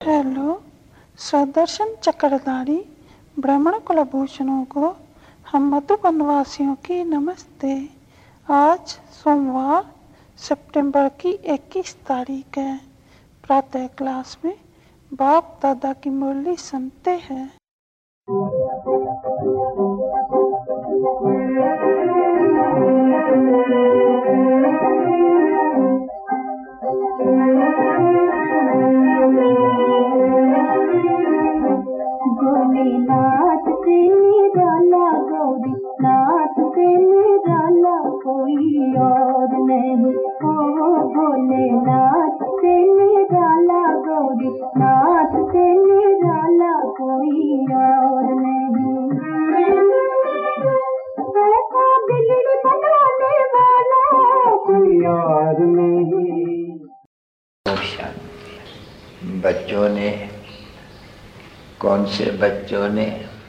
Hello सदर्शन चक्रधारी ब्राह्मण कुलभूषणों को हम मधुबन वासियों की नमस्ते। आज सोमवार सितंबर की 21 तारीख है। प्रातः क्लास में बाप दादा की मुरली सुनते हैं। नाथ से निराला गौरी, नाथ से निराला कोई और नहीं। ओ भोलेनाथ से निराला गौरी, नाथ से निराला कोई और नहीं। ऐसा बिगड़ बनाने वाला कोई और नहीं। बच्चों ने, कौन से बच्चों ने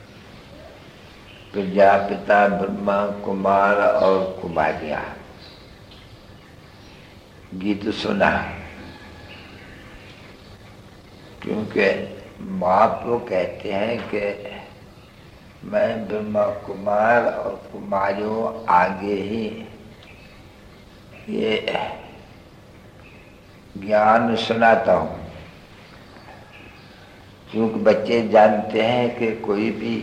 प्रजापिता ब्रह्मा कुमार और कुमारियां गीत सुना? क्योंकि महाप्रभु कहते हैं कि मैं ब्रह्मा कुमार और कुमारियों आगे ही ये ज्ञान सुनाता हूँ। क्योंकि बच्चे जानते हैं कि कोई भी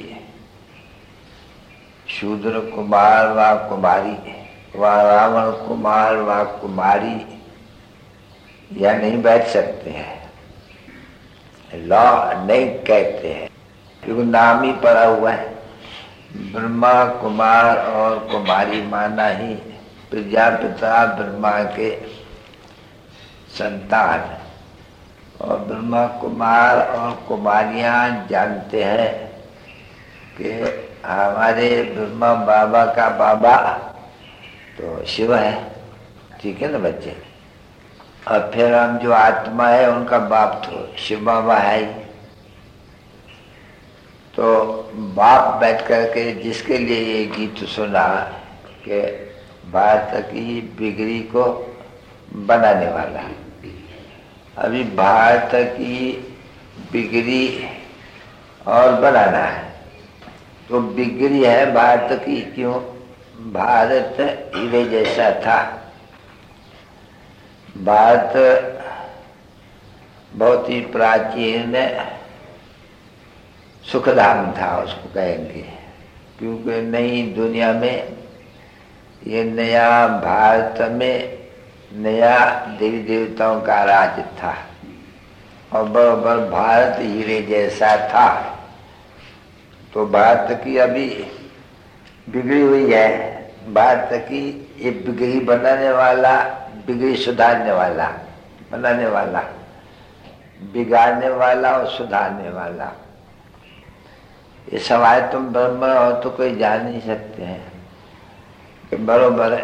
शूद्र कुमार व कुमारी व रावण कुमार व कुमारी या नहीं बैठ सकते हैं। लॉ नहीं कहते हैं, क्योंकि नाम ही पड़ा हुआ है। ब्रह्मा कुमार और कुमारी माना ही प्रजापिता ब्रह्मा के संतान। और ब्रह्मा कुमार और कुमारियां जानते हैं कि हमारे ब्रह्मा बाबा का बाबा तो शिव है, ठीक है ना बच्चे। और फिर हम जो आत्मा है उनका बाप तो शिव बाबा है ही। तो बाप बैठ करके जिसके लिए ये गीत सुना कि भारत की बिगड़ी को बनाने वाला है। अभी भारत की बिगड़ी और बनाना है, तो बिगड़ी है भारत की। क्यों? भारत हीरे जैसा था। भारत बहुत ही प्राचीन सुखधाम था, उसको कहेंगे। क्योंकि नई दुनिया में ये नया भारत में नया देवी देवताओं का राज था और बराबर भारत हीरे जैसा था। तो भारत की अभी बिगड़ी हुई है। भारत की ये बिगड़ी बनाने वाला, बिगड़ी सुधारने वाला, बनाने वाला, बिगाड़ने वाला और सुधारने वाला, ये सवाल तुम ब्रह्म हो तो कोई जान नहीं सकते हैं कि बरोबर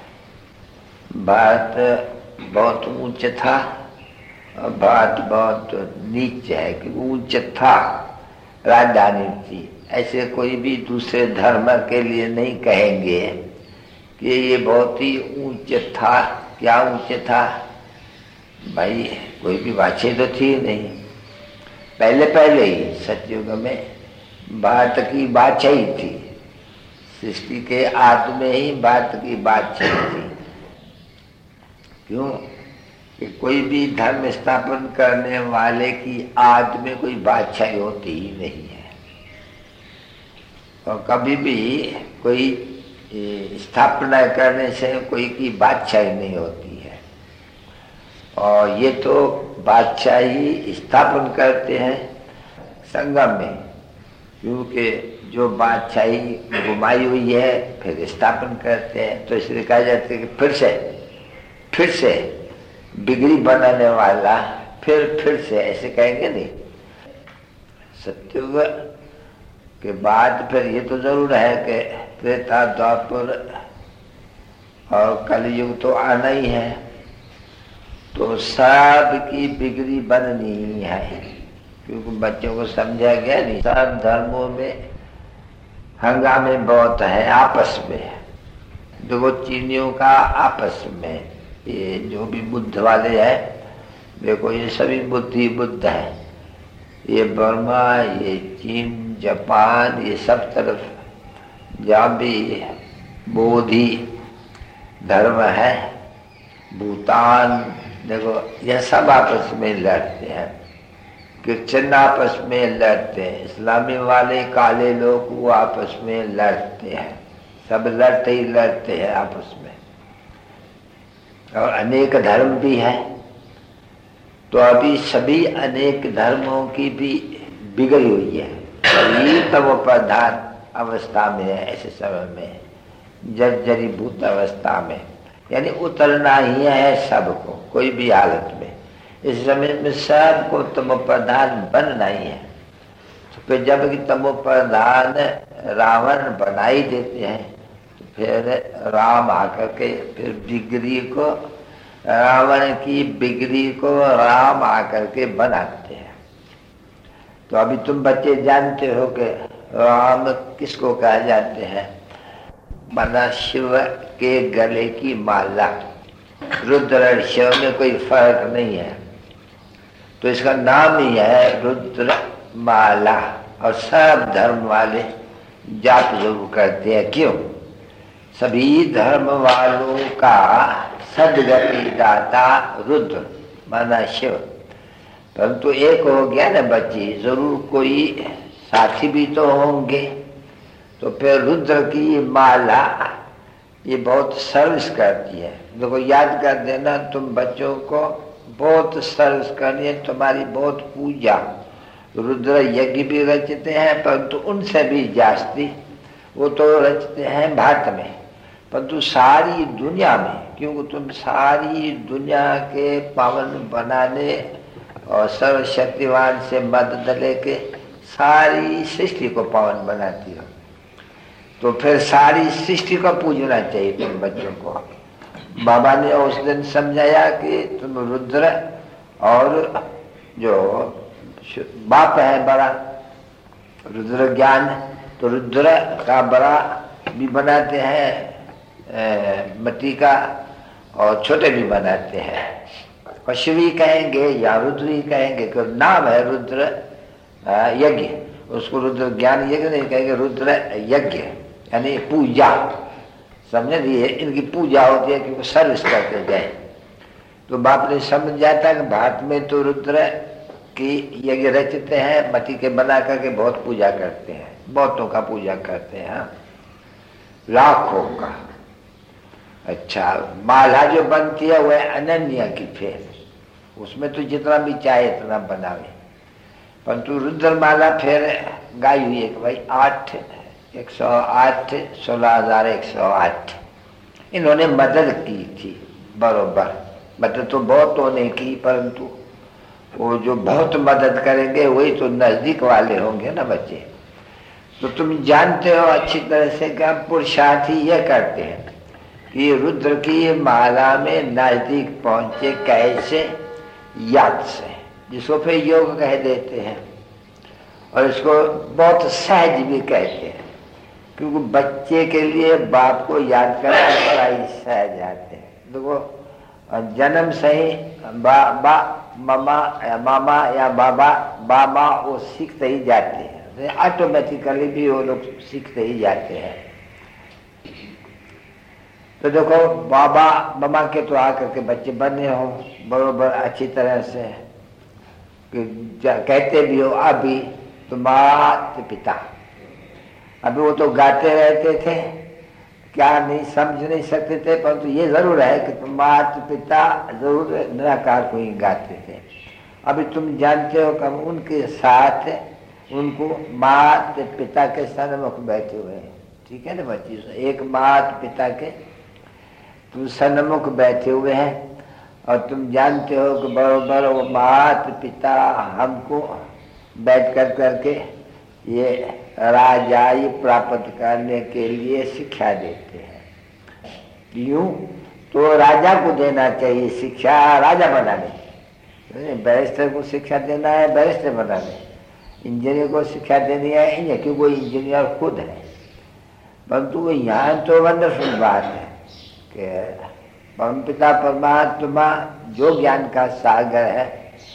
भारत बहुत ऊंच था और भारत बहुत नीच है। कि ऊंच था, राजधानी थी। ऐसे कोई भी दूसरे धर्म के लिए नहीं कहेंगे कि ये बहुत ही ऊंच था। क्या ऊंच था भाई? कोई भी बादशाही तो थी नहीं। पहले ही सतयुग में भारत की बादशाही थी। सृष्टि के आदि में ही भारत की बादशाही थी। क्यों? कि कोई भी धर्म स्थापन करने वाले की आद में कोई बादशाही होती ही नहीं है। और कभी भी कोई स्थापना करने से कोई की बादशाही नहीं होती है। और ये तो बादशाही स्थापन करते हैं संगम में। क्योंकि जो बादशाही घुमाई हुई है फिर स्थापन करते हैं। तो इसलिए कहा जाता है कि फिर से बिगड़ी बनाने वाला, फिर से, ऐसे कहेंगे नहीं। सतयुग के बाद फिर ये तो जरूर है कि त्रेता द्वापर और कलयुग तो आना ही है। तो सब की बिगड़ी बननी ही है। क्योंकि बच्चों को समझा गया नहीं। सब धर्मों में हंगामे बहुत है आपस में। दो चीनियों का आपस में। ये जो भी बुद्ध वाले हैं, देखो ये सभी बुद्ध है। ये बर्मा, ये चीन, जापान, ये सब तरफ जहाँ भी बोधि धर्म है, भूटान देखो, यह सब आपस में लड़ते हैं। क्रिश्चियन आपस में लड़ते हैं, इस्लामी वाले काले लोग वो आपस में लड़ते हैं, सब लड़ते ही लड़ते हैं आपस में। और अनेक धर्म भी है, तो अभी सभी अनेक धर्मों की भी बिगड़ी हुई है। सभी तमो प्रधान अवस्था में है, ऐसे समय में जर्जरीभूत अवस्था में, यानी उतरना ही है सबको, कोई भी हालत में। इस समय में सबको तमो प्रधान बनना ही है। तो फिर जब कि तमो प्रधान रावण बना ही देते हैं, तो फिर राम आकर के फिर बिगड़ी को, रावण की बिगड़ी को राम आकर के बनाते हैं। तो अभी तुम बच्चे जानते हो कि राम किसको कहा जाते हैं? माना शिव के गले की माला। रुद्र और शिव में कोई फर्क नहीं है, तो इसका नाम ही है रुद्र माला। और सब धर्म वाले जाप जरूर करते हैं। क्यों? सभी धर्म वालों का सदगति दाता रुद्र माना शिव। परंतु एक हो गया ना बच्ची, जरूर कोई साथी भी तो होंगे। तो फिर रुद्र की माला ये बहुत सर्विस करती है। देखो, याद कर देना, तुम बच्चों को बहुत सर्विस करनी है, तुम्हारी बहुत पूजा। रुद्र यज्ञ भी रचते हैं, परंतु उनसे भी जास्ती वो तो रचते हैं भारत में, परंतु सारी दुनिया में, क्योंकि तुम सारी दुनिया के पावन बनाने और सर्वशक्तिवान से मदद लेके सारी सृष्टि को पावन बनाती हो। तो फिर सारी सृष्टि को पूजना चाहिए तुम बच्चों को। बाबा ने उस दिन समझाया कि तुम रुद्र और जो बाप है बड़ा रुद्र ज्ञान, तो रुद्र का बड़ा भी बनाते हैं मिट्टी का, और छोटे भी बनाते हैं। और शिवी कहेंगे या रुद्र ही कहेंगे, क्योंकि नाम है रुद्र यज्ञ, उसको रुद्र ज्ञान यज्ञ नहीं कहेंगे, रुद्र यज्ञ यानी पूजा। समझे? ये इनकी पूजा होती है क्योंकि सर्विस करते गए। तो बाप ने समझ जाता कि भारत में तो रुद्र की यज्ञ रचते हैं, मट्टी के बना करके बहुत पूजा करते हैं, बहुतों का पूजा करते हैं, लाखों का। अच्छा, माला जो बनती है वह अनन्या की फेर, उसमें तो जितना भी चाहे इतना बनावे। परंतु रुद्र माला फिर गाई हुई है कि भाई 108 16,108 इन्होंने मदद की थी बरोबर। मदद तो बहुतों ने की, परंतु वो जो बहुत मदद करेंगे वही तो नजदीक वाले होंगे ना बच्चे। तो तुम जानते हो अच्छी तरह से कि पुरुषार्थ ही यह करते हैं कि रुद्र की माला में नजदीक पहुंचे कैसे? याद से, जिसको फिर योग कह देते हैं, और इसको बहुत सहज भी कहते हैं, क्योंकि बच्चे के लिए बाप को याद करना बड़ा ही सहज आते हैं। देखो, जन्म से ही बाबा मामा या मामा या बाबा बाबा वो सीखते ही जाते हैं, ऑटोमेटिकली भी वो लोग सीखते ही जाते हैं। तो देखो, बाबा मामा के तो आकर के बच्चे बने हो बरोबर अच्छी तरह से, कहते भी हो अभी तो माता पिता। अभी वो तो गाते रहते थे, क्या नहीं समझ नहीं सकते थे, परंतु ये जरूर है कि तुम माता पिता जरूर निराकार को ही गाते थे। अभी तुम जानते हो कि हम उनके साथ उनको माता पिता के सन्मुख बैठे हुए हैं। ठीक है ना बच्ची? एक माता पिता के तुम सन्मुख बैठे हुए हैं, और तुम जानते हो कि बरोबर वो माता पिता हमको बैठ कर करके ये राजाई प्राप्त करने के लिए शिक्षा देते हैं। यूं तो राजा को देना चाहिए शिक्षा, राजा बनाने। बैरिस्टर को शिक्षा देना है बैरिस्टर बनाने, इंजीनियर को शिक्षा देनी है इंजीनियर, क्योंकि वो इंजीनियर खुद है। परंतु यहाँ तो वंडरफुल बात है कि परमपिता परमात्मा जो ज्ञान का सागर है,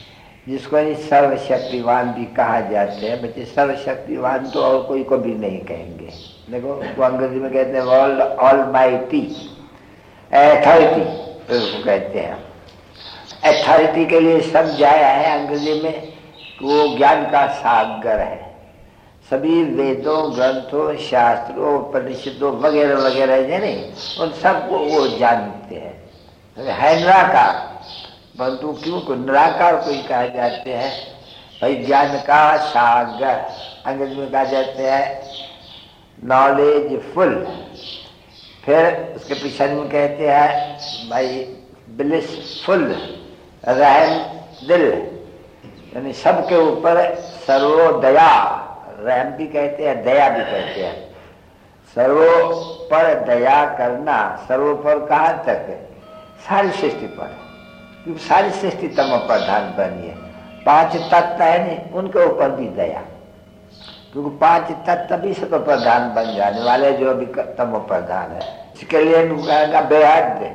जिसको सर्वशक्तिवान भी कहा जाते हैं। बच्चे सर्वशक्तिवान तो और कोई को भी नहीं कहेंगे। देखो वो अंग्रेजी में कहते हैं वर्ल्ड ऑलमाइटी, अथॉरिटी उसको कहते हैं। अथॉरिटी के लिए समझाया है अंग्रेजी में कि वो ज्ञान का सागर है। सभी वेदों, ग्रंथों, शास्त्रों, उपनिषदों वगैरह वगैरह है नहीं, उन सबको वो जानते हैं। है निराकार, परंतु क्यों को निराकार को ही कहा जाते हैं भाई ज्ञान का सागर। अंग्रेजी में कहा जाते हैं नॉलेज फुल। फिर उसके पीछे में कहते हैं भाई ब्लिसफुल, रहम दिल, यानी सबके ऊपर सर्वोदया। रहम भी कहते हैं, दया भी कहते हैं। सर्वो पर दया करना, सर्वो पर कहाँ तक? सारी सृष्टि पर, क्योंकि सारी सृष्टि तमो प्रधान बनी है। 5 तत्व है नहीं, उनके ऊपर भी दया, क्योंकि 5 तत्व भी सतो प्रधान बन जाने वाले जो अभी तमो प्रधान है। इसके लिए कहेगा बेहद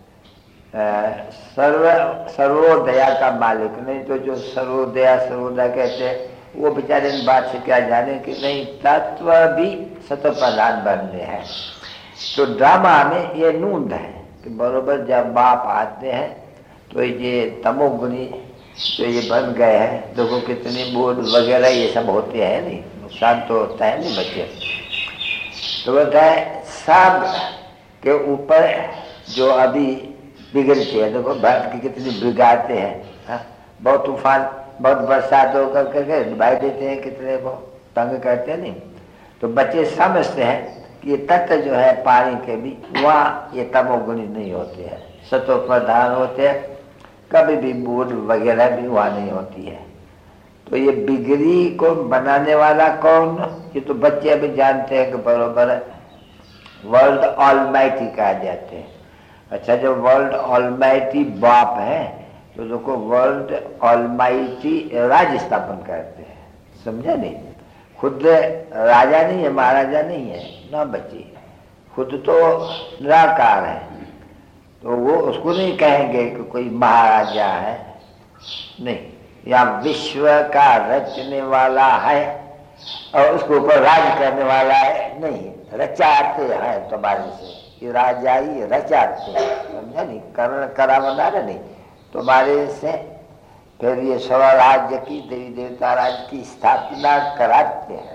सर्वोदया का मालिक। नहीं तो जो सर्वोदया सर्वोदया कहते हैं वो बेचारे इन बात से क्या जाने कि नहीं तत्व भी सतो प्रधान बनने हैं। तो ड्रामा में ये नूंद है कि बरोबर जब बाप आते हैं तो ये तमोगुणी तो ये बन गए हैं। देखो कितनी बोर्ड वगैरह ये सब होते हैं, नहीं नुकसान तो होता है नहीं बच्चे। तो बोलता है सब के ऊपर जो अभी बिगड़ते हैं। देखो भारत की कितनी बिगाड़ते हैं, बहुत तूफान, बहुत बरसात होकर करके डुबा देते हैं, कितने को तंग करते हैं नहीं। तो बच्चे समझते हैं कि ये तत्व जो है पानी के भी, वहाँ ये तमोगुणी नहीं होते हैं, सतो प्रधान होते हैं। कभी भी बूढ़ वगैरह भी वहाँ नहीं होती है। तो ये बिगड़ी को बनाने वाला कौन? ये तो बच्चे अभी जानते हैं कि बरोबर वर्ल्ड ऑलमाइटी कहा जाते हैं। अच्छा, जब वर्ल्ड ऑलमाइटी बाप है तो देखो वर्ल्ड ऑलमाइटी राज स्थापन करते हैं, समझा नहीं? खुद राजा नहीं है, महाराजा नहीं है ना बच्ची, खुद तो निराकार है। तो वो उसको नहीं कहेंगे कि कोई महाराजा है, नहीं, या विश्व का रचने वाला है और उसके ऊपर राज करने वाला है, नहीं, रचाते हैं तुम्हारे से, ये राजा ही रचाते हैं, समझा नहीं? करण करावना नहीं तुम्हारे से। फिर ये स्वराज्य की, देवी देवता राज्य की स्थापना कराते हैं,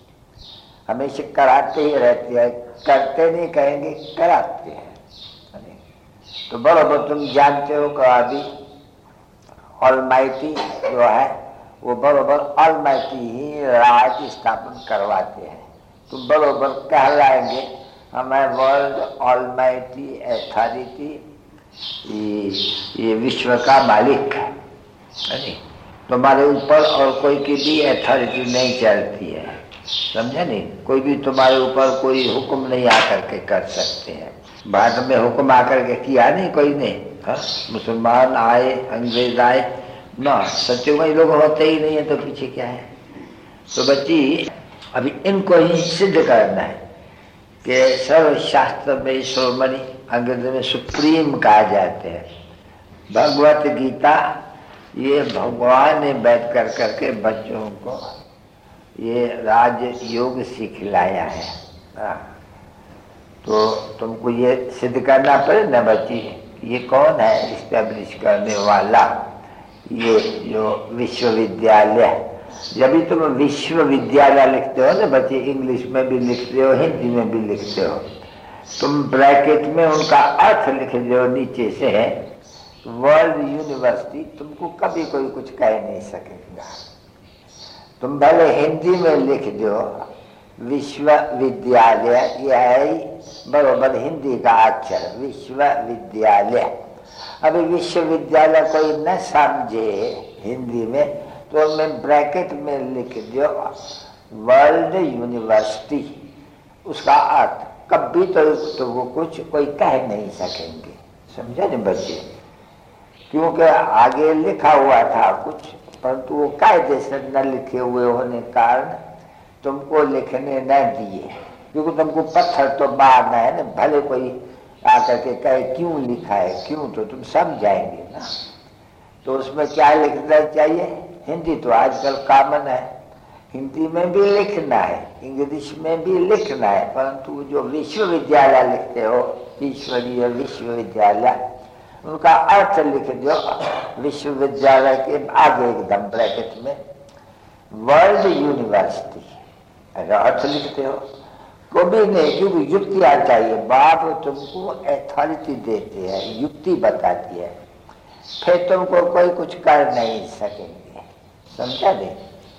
हमेशा कराते ही रहते हैं, करते नहीं कहेंगे, कराते हैं। तो बरोबर तुम जानते हो कि अभी ऑलमाइटी जो है वो बरोबर ऑलमाइटी ही राज स्थापन करवाते हैं। तुम बरोबर कहलाएंगे हमें वर्ल्ड ऑलमाइटी अथॉरिटी, ये विश्व का मालिक है नहीं, तुम्हारे ऊपर और कोई की भी अथॉरिटी नहीं चलती है, समझा नहीं? कोई भी तुम्हारे ऊपर कोई हुक्म नहीं आकर के कर सकते हैं। भारत में हुक्म आकर के किया नहीं कोई ने, मुसलमान आए, अंग्रेज आए ना, सत्युगमय लोग होते ही नहीं है, तो पीछे क्या है? तो बच्ची अभी इनको ही सिद्ध करना है कि सर्वशास्त्र में शिरोमणि, अंग्रेजी में सुप्रीम कहा जाते हैं। भगवत गीता ये भगवान ने बैठ कर करके बच्चों को ये राजयोग सिखलाया है। तो तुमको ये सिद्ध करना पड़े ना बच्ची, ये कौन है इस्टेब्लिश करने वाला? ये जो विश्वविद्यालय, जब भी तुम विश्वविद्यालय लिखते हो ना बच्चे, इंग्लिश में भी लिखते हो, हिंदी में भी लिखते हो, तुम ब्रैकेट में उनका अर्थ लिख दो नीचे से है वर्ल्ड यूनिवर्सिटी, तुमको कभी कोई कुछ कह नहीं सकेगा। तुम भले हिंदी में लिख दो विश्वविद्यालय, यह है बरोबर हिंदी का अक्षर विश्वविद्यालय। अभी विश्वविद्यालय कोई न समझे हिंदी में तो मैं ब्रैकेट में लिख दो वर्ल्ड यूनिवर्सिटी, उसका अर्थ कभी तो वो कुछ कोई कह नहीं सकेंगे, समझे न बच्चे? क्योंकि आगे लिखा हुआ था कुछ, परंतु वो कायदे से न लिखे हुए होने कारण तुमको लिखने न दिए, क्योंकि तुमको पत्थर तो मारना है ना, भले कोई आकर के कहे क्यों लिखा है, क्यों, तो तुम समझाएंगे ना। तो उसमें क्या लिखना चाहिए? हिंदी तो आजकल कॉमन है, हिंदी में भी लिखना है, इंग्लिश में भी लिखना है, परंतु जो विश्वविद्यालय लिखते हो, ईश्वरीय विश्वविद्यालय, उनका अर्थ लिख दो विश्वविद्यालय के आगे एकदम ब्रैकेट में वर्ल्ड यूनिवर्सिटी, अगर अर्थ लिखते हो को भी नहीं, क्योंकि युक्ति आ चाहिए। बाप तुमको अथॉरिटी देते हैं, युक्ति बताती है, फिर तुमको कोई कुछ कर नहीं सकेंगे, समझा नहीं?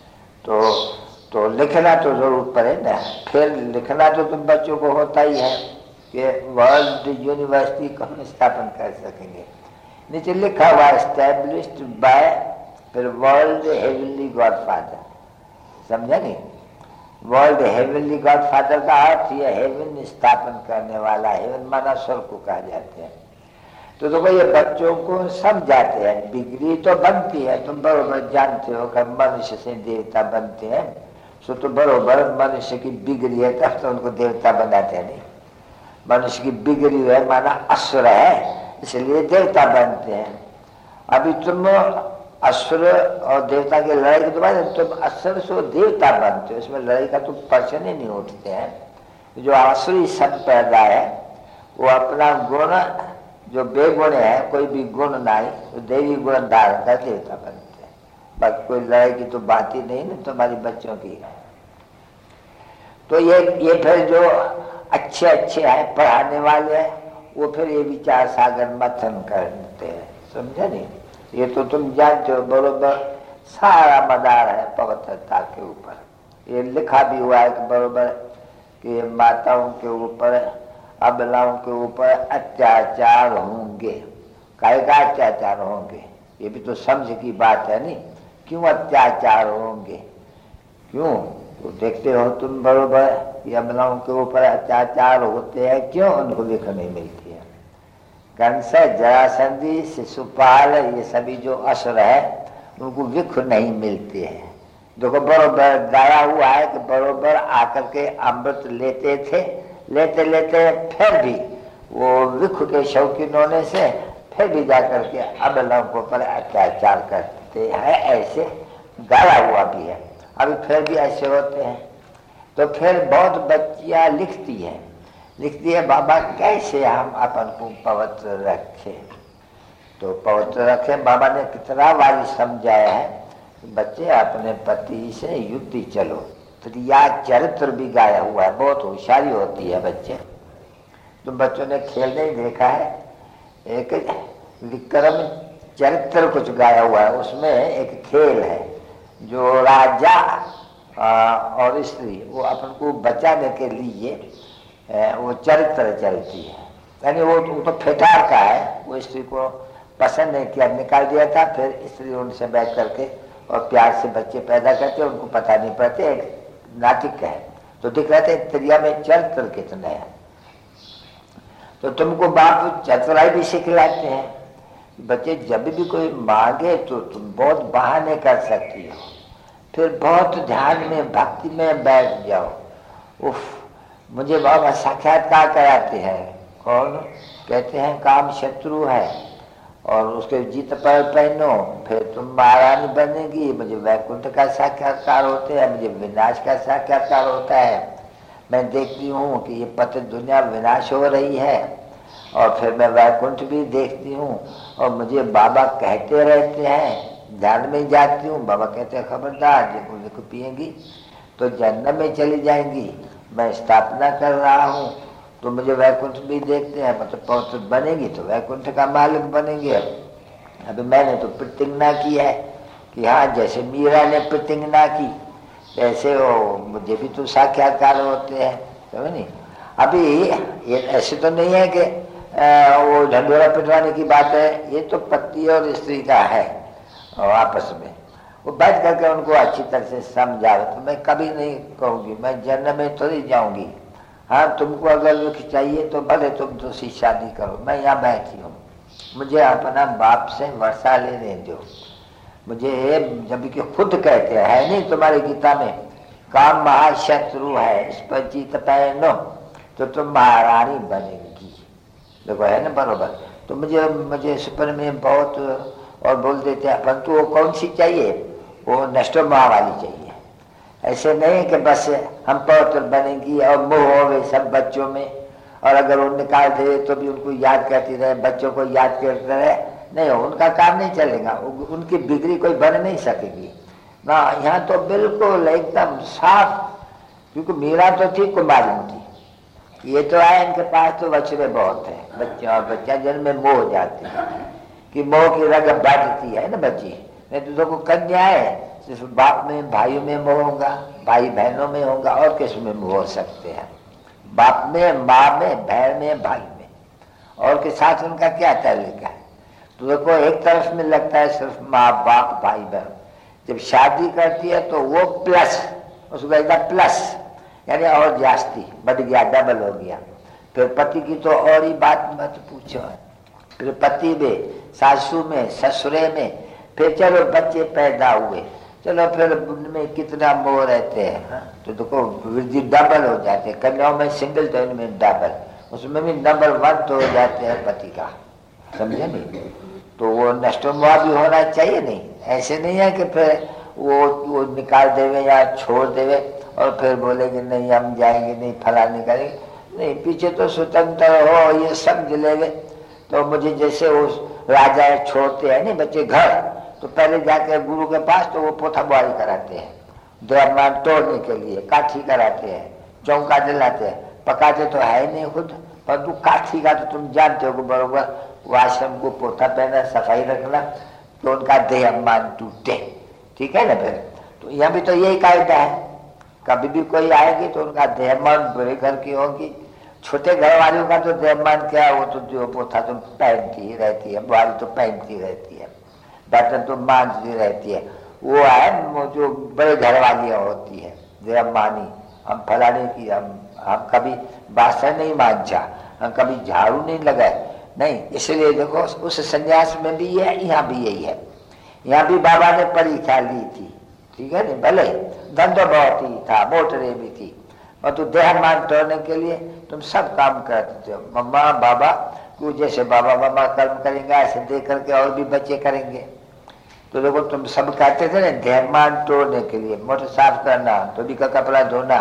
तो लिखना तो जरूर पड़े ना। फिर लिखना तो तुम बच्चों को होता ही है कि वर्ल्ड यूनिवर्सिटी को हम स्थापन कर सकेंगे। नीचे लिखा हुआ एस्टैब्लिश्ड बाय, फिर वर्ल्ड हेवनली गॉडफादर, समझा नहीं? वर्ल्ड हेवनली गॉडफादर का अर्थ यह हेवन स्थापन करने वाला, हेवन माना स्वर्ग को कहा जाते हैं। तो देखो ये बच्चों को समझाते हैं, बिगड़ी तो बनती है, तुम बरोबर जानते हो कि मनुष्य से देवता बनते हैं, सो तो बरोबर मनुष्य की बिगड़ी है तब तो उनको देवता बनाते हैं। नहीं, मनुष्य की बिगड़ी है माना असुर है, इसलिए देवता बनते हैं। अभी तुम असुर और देवता की लड़ाई के बाद तुम असुर से देवता बनते हो, इसमें लड़ाई का तो प्रश्न ही नहीं उठते हैं। जो आसुरी संप्रदाय है वो अपना गुण जो बेगुण है, कोई भी गुण नहीं, तो देवी गुण धारण कर देवता बनते हैं। बाकी कोई लड़ाई की तो बात ही नहीं ना तुम्हारी बच्चों की। तो ये फिर जो अच्छे हैं पढ़ाने वाले हैं, वो फिर ये विचार सागर मथन करते हैं, समझा नहीं? ये तो तुम जानते हो बरोबर, सारा मदार है पवित्रता के ऊपर। ये लिखा भी हुआ है कि बरोबर कि माताओं के ऊपर, अबलाओं के ऊपर अत्याचार होंगे। काय का अत्याचार होंगे? ये भी तो समझ की बात है नहीं? क्यों अत्याचार होंगे? क्यों? तो देखते हो तुम बरोबर ये अबलाओं के ऊपर अत्याचार होते हैं, क्यों? उनको लिख नहीं मिलती है। कंस, जरासंधी, शिशुपाल, ये सभी जो असुर है उनको विख नहीं मिलते हैं। देखो बरोबर गाया हुआ है कि बरोबर आकर के अमृत लेते थे, लेते लेते फिर भी वो विख के शौकीन होने से फिर भी जाकर के अबलाओं के ऊपर अत्याचार करते हैं, ऐसे गाया हुआ भी है। अभी फिर भी ऐसे होते हैं। तो फिर बहुत बच्चियां लिखती है बाबा कैसे हम अपन को पवित्र रखें। तो पवित्र रखें, बाबा ने कितना बार समझाया है, बच्चे अपने पति से युक्ति चलो। तो यह चरित्र भी गाया हुआ है, बहुत होशियारी होती है बच्चे। तुम बच्चों ने खेल नहीं देखा है, एक विक्रम चरित्र कुछ गाया हुआ है, उसमें एक खेल है जो राजा और स्त्री वो अपन को बचाने के लिए वो चरित्र चलती है। यानी वो तो फेटार का है, वो स्त्री को पसंद नहीं किया, निकाल दिया था। फिर स्त्री उनसे बैठ करके और प्यार से बच्चे पैदा करते, उनको पता नहीं पड़ते, एक नाटक है। तो दिख रहे थे त्रिया में चरित्र कितने हैं। तो तुमको बाप चतुराई भी सिखलाते हैं। बच्चे जब भी कोई मांगे तो तुम बहुत बहाने कर सकती हो, फिर बहुत ध्यान में भक्ति में बैठ जाओ। उफ, मुझे बाबा साक्षात्कार कराते हैं। कौन? कहते हैं काम शत्रु है और उसके जीत पर पहनो, फिर तुम महारानी बनेगी। मुझे वैकुंठ का साक्षात्कार होते हैं, मुझे विनाश का साक्षात्कार होता है। मैं देखती हूँ कि ये पति दुनिया विनाश हो रही है और फिर मैं वैकुंठ भी देखती हूँ और मुझे बाबा कहते रहते हैं, ध्यान में जाती हूँ। बाबा कहते हैं खबरदार, देखो पिएंगी तो जन्नत में चली जाएंगी। मैं स्थापना कर रहा हूँ तो मुझे वैकुंठ भी देखते हैं, मतलब पवित्र बनेगी तो वैकुंठ का मालिक बनेंगे। अभी मैंने तो प्रतिज्ञा की है कि हाँ, जैसे मीरा ने प्रतिज्ञा की ऐसे वो मुझे भी तो साक्षात्कार होते हैं, समझ नहीं? अभी ये ऐसे तो नहीं है कि वो ढंडोरा पिटवाने की बात है, ये तो पति और स्त्री का है और आपस में वो बैठ करके उनको अच्छी तरह से समझावे। तो मैं कभी नहीं कहूँगी मैं जन्म में तो नहीं जाऊँगी। हाँ, तुमको अगर दुख चाहिए तो भले तुम दूसरी शादी करो, मैं यहाँ बैठी हूँ, मुझे अपना बाप से वर्षा लेने दो। मुझे जब कि खुद कहते हैं, है नहीं तुम्हारी गीता में, काम महाशत्रु है, इस पर जीत पहनो तो तुम महारानी बनेगी। देखो है ना बरोबर। तो मुझे इस पर में बहुत और बोल देते हैं परंतु वो कौन सी चाहिए, वो नष्टो मोह वाली चाहिए। ऐसे नहीं कि बस हम पवित्र बनेंगी और मोह हो गए सब बच्चों में, और अगर वो निकाल दे तो भी उनको याद करती रहे, बच्चों को याद करते रहे, नहीं उनका काम नहीं चलेगा, उनकी बिगड़ी कोई बन नहीं सकेगी ना। यहाँ तो बिल्कुल एकदम साफ, क्योंकि मीरा तो थी कुमारी थी, ये तो आए इनके पास तो बछड़े बहुत है, बच्चे और बच्चा जिनमें मोह हो जाती है कि मोह की रग बढ़ती है ना बच्ची। नहीं तो देखो कन्या है, सिर्फ बाप में भाइयों में मोह होगा, भाई बहनों में होगा, और किस में मोह हो सकते हैं, बाप में, माँ में, बहन में, भाई में, और के साथ उनका क्या ताल्लुक है। तो देखो एक तरफ में लगता है सिर्फ माँ बाप भाई बहन, जब शादी करती है तो वो प्लस, उसको कहता प्लस यानी और जास्ती बढ़ गया, डबल हो गया। फिर पति की तो और ही बात मत पूछो, फिर पति में, सासू में, ससुरे में, फिर चलो बच्चे पैदा हुए, चलो फिर उनमें कितना मोह रहते हैं, तो देखो वृद्धि डबल हो जाते हैं। कन्याओं में सिंगल तो इनमें डबल, उसमें भी नंबर 1 तो हो जाते हैं पति का, समझे नहीं। तो वो नष्टोमोह भी होना चाहिए, नहीं ऐसे नहीं है कि फिर वो निकाल देवे या छोड़ देवे और फिर बोलेंगे नहीं हम जाएंगे नहीं, फलाने करेंगे नहीं, पीछे तो स्वतंत्र हो, ये समझ लेवे। तो मुझे जैसे वो राजा छोड़ते हैं नहीं बच्चे घर, तो पहले जाके गुरु के पास तो वो पोथा बुआरी कराते हैं, देवमान तोड़ने के लिए काठी कराते हैं, चौका जलाते हैं, पकाते तो है ही नहीं खुद, परंतु काठी का तो तुम जानते हो बरोबर, वो आश्रम को पोथा पहना, सफाई रखना, तो उनका देहमान टूटे, ठीक है ना। फिर तो यहाँ भी तो यही कायदा है, कभी भी कोई आएगी तो उनका देहमान बड़े घर की होगी, छोटे घर वालों का तो देहमान क्या, वो तो जो पोथा तो पहनती ही रहती है, बुआरी तो पहनती रहती है, बर्तन तो मांझती रहती है, वो है वो जो बड़े घर वालियाँ होती है देहमानी, हम फलाने की, हम कभी बासन नहीं मांझा, हम कभी झाड़ू नहीं लगाए, नहीं। इसलिए देखो उस संन्यास में भी ये है, यहाँ भी यही है। यहाँ भी बाबा ने परीक्षा ली थी, ठीक है नहीं, भले धंधो बहुत ही था, मोटरें भी थी, और तो देहमान तोड़ने के लिए तुम सब काम करते हो, मम्मा बाबा को, जैसे बाबा मामा कर्म करेंगे ऐसे देख करके और भी बच्चे करेंगे। तो देखो तुम सब कहते थे ना देहमान तोड़ने के लिए, मोटर साफ करना, धोबी का कपड़ा धोना,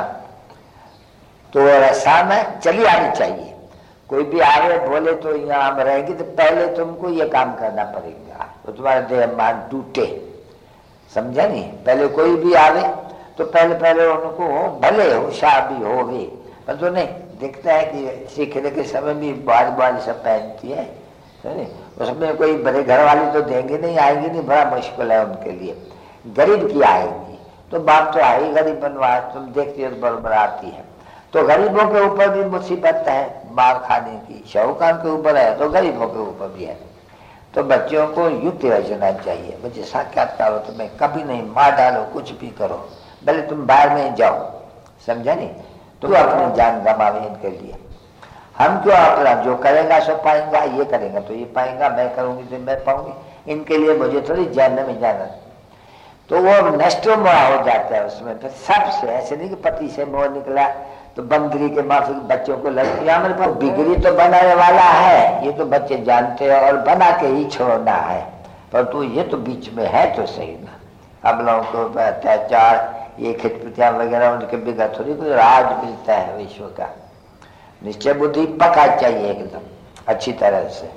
तो रसायन में चली आनी चाहिए। कोई भी आवे बोले तो यहाँ हम रहेंगे, तो पहले तुमको ये काम करना पड़ेगा तो तुम्हारा देहमान टूटे, समझा नहीं। पहले कोई भी आवे तो पहले उनको भले होशियार भी हो गए, पर तो नहीं दिखता है कि सीखने के समय भी बाल सब पहनती है, उसमें कोई बड़े घर वाले तो देंगे नहीं, आएंगे नहीं, बड़ा मुश्किल है उनके लिए। गरीब की आएगी तो बाप तो आई गरीब बनवा, तुम देखती हो तो बराबर आती है। तो गरीबों के ऊपर भी मुसीबत है मार खाने की, शाहूकार के ऊपर है तो गरीबों के ऊपर भी है। तो बच्चों को युक्त रचना चाहिए, बच्चे साक्षात्कार हो, तुम्हें कभी नहीं मार डालो, कुछ भी करो, भले तुम बाहर में जाओ, समझा नहीं, तो अपनी जान गंवावे इनके लिए। हम क्यों अपना जो करेगा सो पाएंगा, ये करेगा तो ये पाएंगा, मैं करूंगी तो मैं पाऊंगी, इनके लिए मुझे थोड़ी जानने में जाना। तो वो नष्ट मोह हो जाता है उसमें। फिर सबसे ऐसे नहीं कि पति से मोह निकला तो बंदरी के माफिक बच्चों को लड़कियां, मेरे पास बिगड़ी तो बनाने वाला है, ये तो बच्चे जानते हैं और बना के ही छोड़ना है, पर तो ये तो बीच में है तो सही ना। अब लोगों के ऊपर अत्याचार, ये खिचपिटियां वगैरह, उनके बिगड़ थोड़ी कोई राज मिलता है विश्व का। निश्चय बुद्धि पक्का चाहिए एकदम अच्छी तरह से।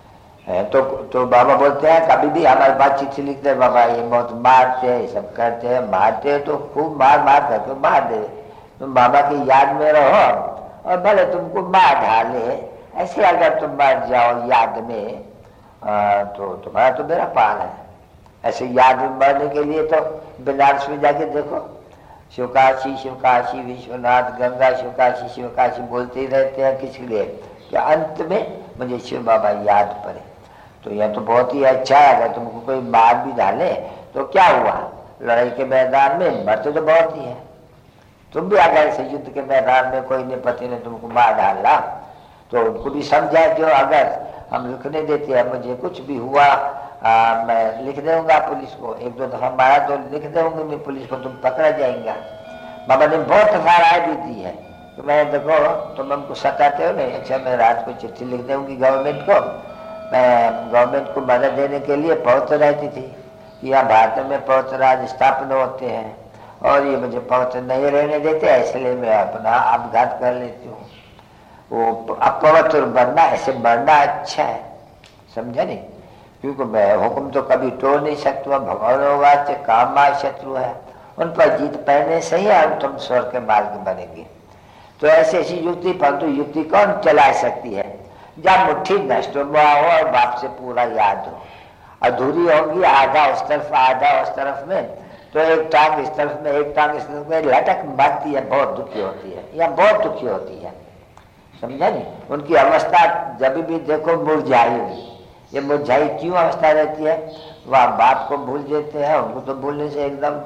तो बाबा बोलते हैं कभी भी हमारी बातचीत लिखते हैं, बाबा ये बहुत मारते हैं, ये सब करते हैं, मारते हैं तो खूब मार करके मार दे, तुम बाबा की याद में रहो और भले तुमको मार डाले, ऐसे अगर तुम मर जाओ याद में तो तुम्हारा तो मेरा पाल है। ऐसे याद में मरने के लिए तो बनारस में जाके देखो, शिवकाशी शिवकाशी विश्वनाथ, गंगा शिवकाशी शिवकाशी बोलते ही रहते हैं, किस लिए कि अंत में मुझे शिव बाबा याद पड़े। तो यह तो बहुत ही अच्छा है, अगर तुमको कोई मार भी डाले तो क्या हुआ, लड़ाई के मैदान में मरते तो बहुत ही है। तुम भी अगर ऐसे युद्ध के मैदान में कोई निपति ने तुमको मार डाला तो उनको भी समझा, जो अगर हम लिखने देते हैं मुझे कुछ भी हुआ मैं लिख दूंगा पुलिस को, 1-2 दफा मारा तो लिख दूंगी मैं पुलिस को, तुम पकड़ा जाएंगा। बाबा ने बहुत दफा राय भी दी है कि मैं देखो तुम हमको सताते हो नहीं, अच्छा मैं रात को चिट्ठी लिख दूंगी गवर्नमेंट को, मैं गवर्नमेंट को मदद देने के लिए पहुंच रहती थी कि यहाँ भारत में पहुंच राज स्थापना होते हैं और ये मुझे पहुंच नहीं रहने देते, इसलिए मैं अपना अपघात कर लेती हूँ। वो अपवित्र बनना, ऐसे मरना अच्छा है, समझा नहीं? क्योंकि मैं हुक्म तो कभी तोड़ नहीं सकता। भगवान वाच्य काम शत्रु है, उन पर जीत पहने से ही तुम स्वर्ग के मार्ग बनेंगे। तो ऐसी युक्ति, परंतु युक्ति कौन चला सकती है? जब मुट्ठी नष्ट हो और बाप से पूरा याद हो, अधूरी होगी, आधा उस तरफ आधा उस तरफ में, तो एक टांग इस तरफ में एक टांग इस तरफ में लटक मरती है, बहुत दुखी होती है, या बहुत दुखी होती है, समझा नहीं? उनकी अवस्था जब भी देखो मुरझाई हुई। ये मुरझाई क्यों अवस्था रहती है? वह बाप को भूल देते हैं, उनको तो भूलने से एकदम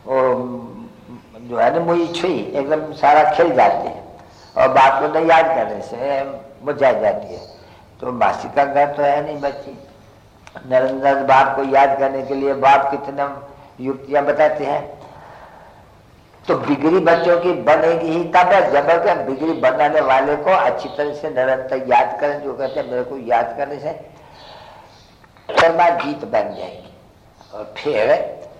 जो है ना मुई छुई एकदम सारा खिल जाते हैं, और बाप को नहीं याद करने से मुरझा जाती है। तो मासी का घर तो है नहीं बच्ची। नरेंद्र बाप को याद करने के लिए बाप कितना युक्तियां बताते हैं। तो बिगड़ी बच्चों की बनेगी ही तब है जब बिगड़ी बनाने वाले को अच्छी तरह से निरंतर याद करें। जो कहते हैं मेरे को याद करने से कर्मा जीत बन जाएगी, और फिर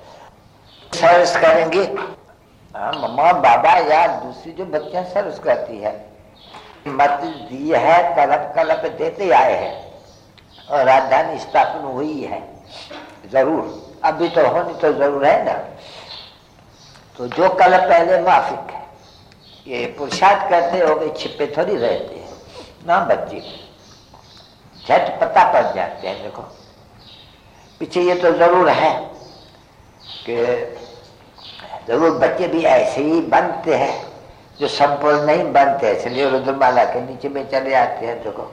सर्विस करेंगे। मम्मा बाबा या दूसरी जो बच्चियां सर्विस करती है, मत दी है, कलप कलप देते आए हैं, और राजधानी स्थापना हुई है जरूर, अभी तो होनी तो जरूर है ना। तो जो कल पहले माफिक है, ये पुरुषार्थ करते हो गए, छिपे थोड़ी रहते हैं ना बच्चे, झट पता पड़ जाते हैं। देखो पीछे ये तो जरूर है कि जरूर बच्चे भी ऐसे ही बनते हैं जो संपूर्ण नहीं बनते, इसलिए रुद्रमाला के नीचे में चले आते हैं। देखो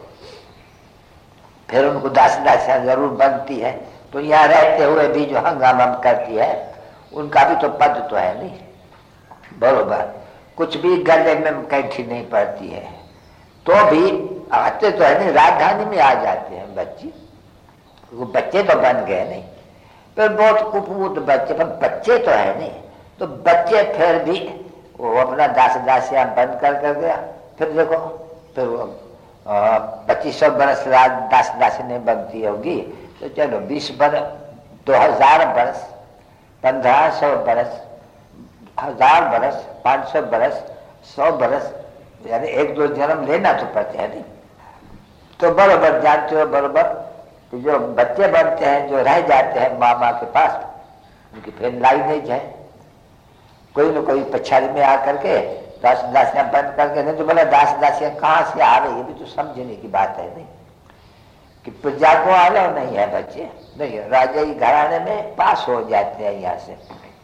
फिर उनको दास दासियां जरूर बनती है, तो यहाँ रहते हुए भी जो हंगामा करती है उनका भी तो पद तो है नहीं, बरोबर। कुछ भी गले में कैठी नहीं पड़ती है, तो भी आते तो है नहीं, राजधानी में आ जाते हैं बच्चे। वो बच्चे तो बन गए नहीं, फिर बहुत कुपूत बच्चे, पर बच्चे तो है नहीं। तो बच्चे फिर भी वो अपना दास दासियां बंद कर गया। फिर देखो फिर 2500 बरस दास दासी नहीं बनती होगी, तो चलो 20 बरस, 2000 बरस, 1500 बरस, 1000 बरस, 500 बरस, 100 बरस, यानी 1-2 जन्म लेना तो पड़ते हैं नहीं। तो बरोबर जानते हो बरोबर कि जो बच्चे बनते हैं, जो रह जाते हैं मामा के पास, उनकी फिर लाइनेज है, कोई न कोई पछाड़ी में आकर के दास दासियां बंद करके, नहीं तो बोला दास दासियां कहाँ से आ रही है, भी तो समझने की बात है नहीं कि प्रजा को आलो नहीं है बच्चे, नहीं राजाई घराने में पास हो जाते हैं यहाँ से।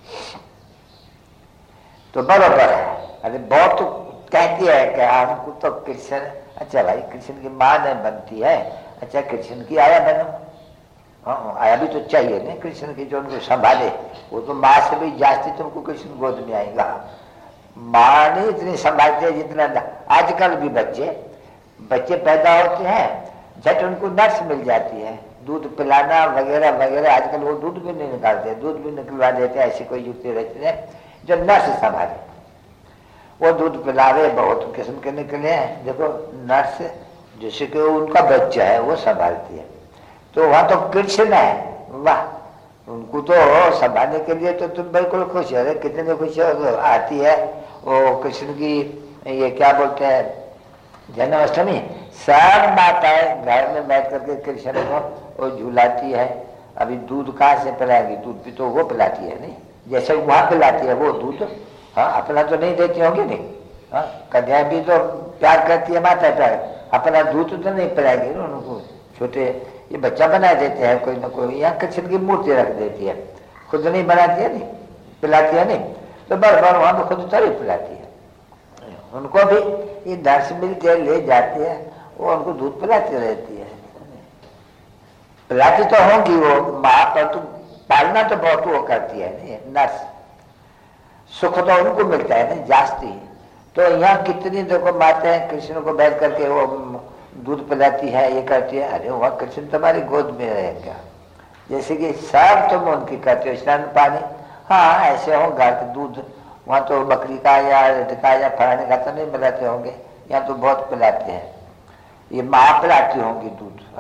तो बरोबर है। अरे बहुत तो कहती है कि हमको तो कृष्ण, अच्छा भाई कृष्ण की माँ नहीं बनती है, अच्छा कृष्ण की आया बनो। हाँ आया भी तो चाहिए नहीं कृष्ण की, जो उनको संभाले। वो तो माँ से भी जास्ती तुमको कृष्ण गोद में आएगा। माँ नहीं इतनी संभालते जितना आजकल भी बच्चे पैदा होते हैं, झट उनको नर्स मिल जाती है, दूध पिलाना वगैरह वगैरह। आजकल वो दूध भी नहीं निकालते, दूध भी निकलवा देते, ऐसी कोई युक्ति रहती है जो नर्स संभाले, वो दूध पिलावे। बहुत किस्म के निकले हैं, देखो नर्स जैसे कि उनका बच्चा है वो संभालती है। तो वहां तो कृष्ण है, वाह, उनको तो संभालने के लिए तो तुम बिल्कुल खुश है। कितने खुश हो, तो आती है वो कृष्ण की, ये क्या बोलते हैं, जन्माष्टमी, सब माताएं घर में बैठ करके कृष्ण को वो झूलाती है। अभी दूध कहाँ से पिलाएगी, दूध भी तो वो पिलाती है नहीं, जैसे वहां पिलाती है वो दूध। हाँ अपना तो नहीं देती होंगी नहीं, हाँ कन्या भी तो प्यार करती है माता प्यार, अपना दूध तो नहीं पिलाएगी ना उनको। छोटे ये बच्चा बना देते हैं कोई ना कोई, यहाँ कृष्ण की मूर्ति रख देती है, खुद नहीं बनाती है नहीं, पिलाती है नहीं, तो बार वहां पर खुद थोड़ी पिलाती है। उनको भी ये नर्स मिल के ले जाती है, वो उनको दूध पिलाती रहती है। पिलाती तो होंगी वो माँ, पर तो पालना तो बहुत वो करती है नहीं नर्स। सुख तो उनको मिलता है ना जास्ती। तो यहाँ कितनी देखो माताएं कृष्ण को बैठ करके वो दूध पिलाती है, ये करती है। अरे वह कृष्ण तुम्हारी गोद में रहेगा, जैसे कि सब तुम उनकी करते हो, स्नान पानी। हाँ ऐसे हो घर के दूध, वहाँ तो बकरी का या का या फलाने का तो नहीं पिलाते होंगे, यहाँ तो बहुत पिलाते हैं। ये माँ पिलाती होंगी दूध, हाँ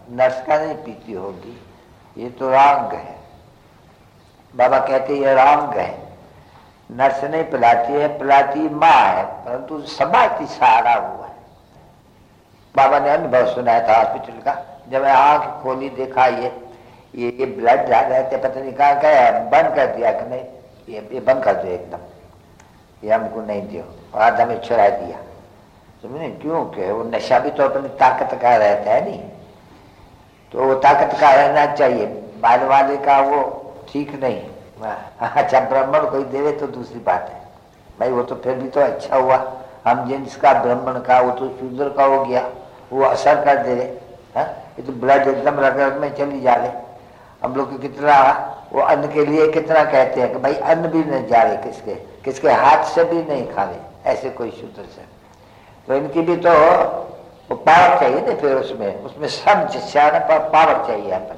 नर्स का नहीं पीती होगी, ये तो रॉन्ग है। बाबा कहते ये रॉन्ग है, नर्स नहीं पिलाती है, पिलाती माँ है, परंतु समाज सहारा हुआ है। बाबा ने अनुभव सुनाया था हॉस्पिटल का, जब मैं आंख खोली देखा ये ब्लड जा रहे थे, पता नहीं कहाँ गया, बंद कर दिया कि नहीं, ये बंद कर दो एकदम, ये हमको नहीं दियो, और आधा में छुड़ा दिया। समझे क्यों? कि वो नशा भी तो अपनी ताकत का रहता है नहीं, तो वो ताकत का रहना चाहिए, बाल वाले का वो ठीक नहीं। अच्छा ब्राह्मण कोई देवे तो दूसरी बात है भाई, वो तो फिर भी तो अच्छा हुआ, हम जिसका ब्राह्मण का वो तो शूद्र का हो गया, वो असर कर दे। ये तो ब्लड एकदम रग रग में चली जा रहे। हम लोग कितना वो अन्न के लिए कितना कहते हैं कि भाई अन्न भी नहीं जा रहे, किसके हाथ से भी नहीं खा रहे, ऐसे कोई शूद्र से। तो इनकी भी तो वो पावर चाहिए ना, फिर उसमें सब पर पावर चाहिए अपने।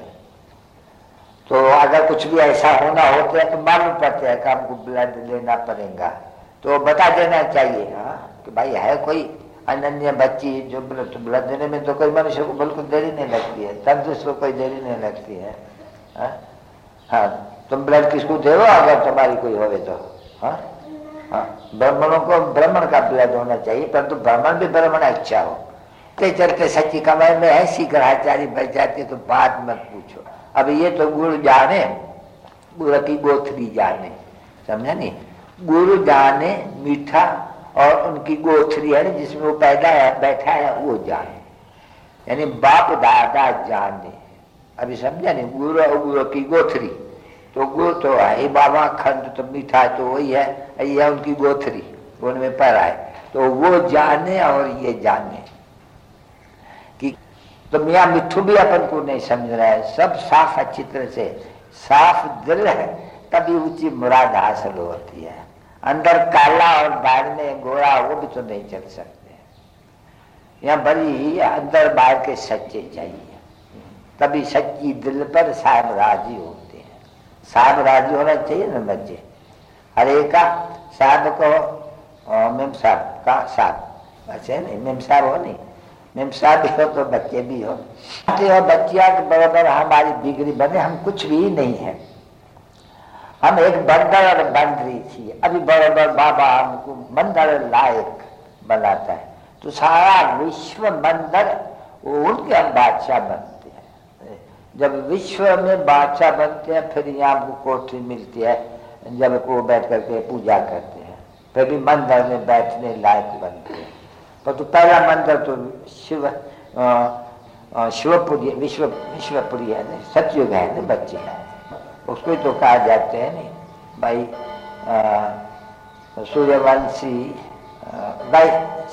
तो अगर कुछ भी ऐसा होना होता है तो मालूम पड़ता है कि हमको ब्लड लेना पड़ेगा, तो बता देना चाहिए। कि भाई है कोई अनन्य बच्ची जो ब्लड देने में तो कोई मनुष्य को बिल्कुल देरी नहीं लगती है, तंदुरुस्त को कोई देरी नहीं लगती है। हाँ, तुम ब्लड किसको दे रहे हो अगर तुम्हारी कोई होवे तो? हाँ, ब्राह्मणों को ब्राह्मण का ब्लड होना चाहिए, परंतु ब्राह्मण भी ब्राह्मण अच्छा हो। ते चलते सच्ची कमाई में ऐसी ग्रहचारी बच जाती तो बात मत पूछो। अब ये तो गुरु जाने, गुरु की गोथरी जाने, समझा नहीं? गुरु जाने मीठा, और उनकी गोथरी है जिसमें वो पैदा है बैठा है वो जाने, यानी बाप दादा जाने। अभी समझा नहीं? गुरु और गुरु की गोथरी, तो गुरु तो है बाबा, खंड तो मीठा तो वही है, ये उनकी गोथरी उनमें पर है, तो वो जाने और ये जाने कि तो मियाँ मिट्ठू भी अपन को नहीं समझ रहा है। सब साफ अच्छी तरह से, साफ दिल है तभी ऊंची मुराद हासिल होती है। अंदर काला और बाहर में गोरा वो भी तो नहीं चल सकते। यहाँ बड़ी ही अंदर बाहर के सच्चे चाहिए, तभी सच्ची दिल पर साहब राजी होते हैं। साहब राजी होना चाहिए ना बच्चे। हरे का साहब को मेम साहब का साहब, अच्छा नहीं मेम साहब हो नहीं, मेम साहब भी हो तो बच्चे भी हो। बच्चिया के बराबर हमारी बिगड़ी बने, हम कुछ भी नहीं है। हम एक बंदर और बंदरी थी, अभी बराबर बाबा हमको बंदर लायक बनाता है, तो सारा विश्व बंदर उनके हम बादशाह बनते हैं। जब विश्व में बादशाह बनते हैं फिर यहाँ हमको कोठरी मिलती है, जब को बैठ करके पूजा करते हैं, फिर भी मंदिर में बैठने लायक बनते हैं। तो पहला मंदिर तो शिवपुरी विश्वपुरी है ना, सतयुग है ना बच्चे, उसको ही तो कहा जाते हैं नहीं भाई सूर्यवंशी, भाई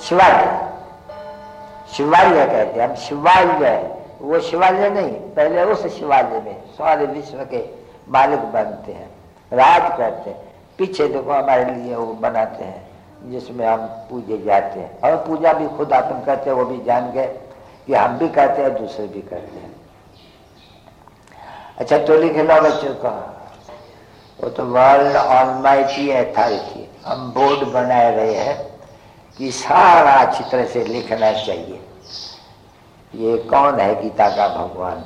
शिवालय कहते हैं हम। शिवालय वो शिवालय नहीं, पहले उस शिवालय में सारे विश्व के मालिक बनते हैं, राज करते हैं। पीछे देखो हमारे लिए वो बनाते हैं जिसमें हम पूजे जाते हैं, और पूजा भी खुद अपन करते हैं, वो भी जान गए कि हम भी करते हैं दूसरे भी करते हैं। अच्छा तो लिखे लो बच्चों का, वो तो वर्ल्ड ऑलमाइटी अथॉरिटी, हम बोर्ड बनाए रहे हैं कि सारा अच्छी तरह से लिखना चाहिए। ये कौन है गीता का भगवान?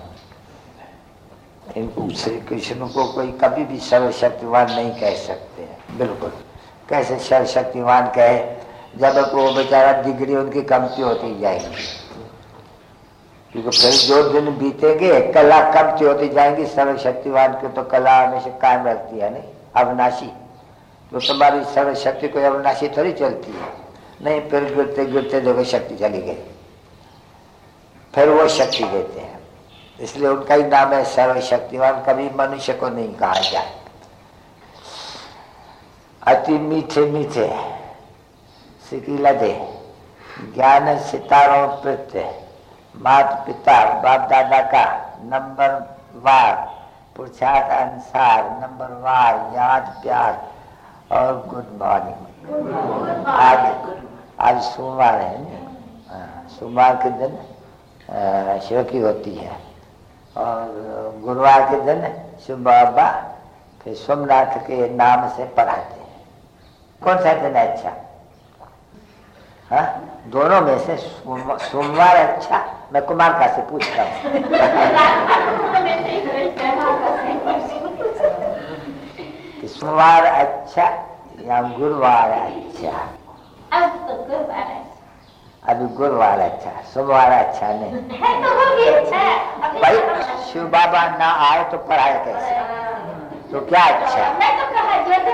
इनको श्री कृष्ण को कोई कभी भी सर्वशक्तिवान नहीं कह सकते हैं, बिल्कुल। कैसे सर्वशक्तिवान कहे जब वो बेचारा डिग्री उनकी कमती होती जाएगी, क्योंकि फिर जो दिन बीतेंगे कला कमती होती जाएंगी। सर्वशक्तिवान की तो कला हमेशा कायम रहती है नहीं, अविनाशी। तो तुम्हारी सर्वशक्ति कोई अविनाशी थोड़ी चलती है, नहीं। फिर गिरते गिरते देखो शक्ति चली गई, फिर वो शक्ति देते हैं, इसलिए उनका ही नाम है सर्वशक्तिवान। कभी मनुष्य को नहीं कहा जाए। अति मीठे मीठे सिकिला दे ज्ञान सितारों प्रत्य, माता पिता बाप दादा का नंबर वार पुरुषार्थ अनुसार नंबर वार याद प्यार और गुड मॉर्निंग। आज सोमवार है ना, सोमवार के दिन शिव की होती है, और गुरुवार के दिन शिव बाबा फिर सोमनाथ के नाम से पढ़ाते हैं। कौन सा दिन है? अच्छा हाँ, दोनों में से सोमवार अच्छा? मैं कुमारका से पूछता हूँ। कि सोमवार अच्छा या गुरुवार अच्छा? अब तो गुरुवार है। अभी गुरुवार अच्छा, सोमवार अच्छा नहीं है तो वो भी अच्छा है। भाई। शिव बाबा ना आए तो पढ़ाए कैसे? तो क्या अच्छा? मैं तो कहा जैसे